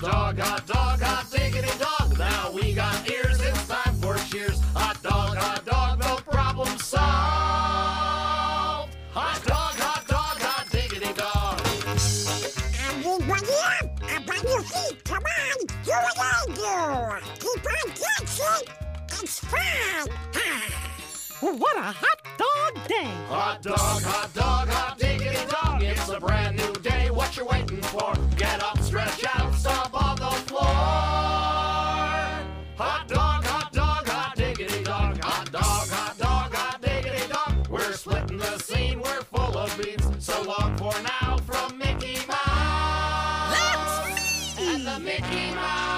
hot diggity dog. Now we got ears, it's time for cheers. Hot dog, no problem solved. Hot diggity dog. Everybody up on your feet, come on, do what I do. Keep on dancing, it's fun. What a hot dog day! Hot diggity dog. It's a brand new day. What you waiting for? Get up, stretch out, stomp on the floor. Hot diggity dog. Hot diggity dog. We're splitting the scene. We're full of beats. So long for now from Mickey Mouse. That's me! And the Mickey Mouse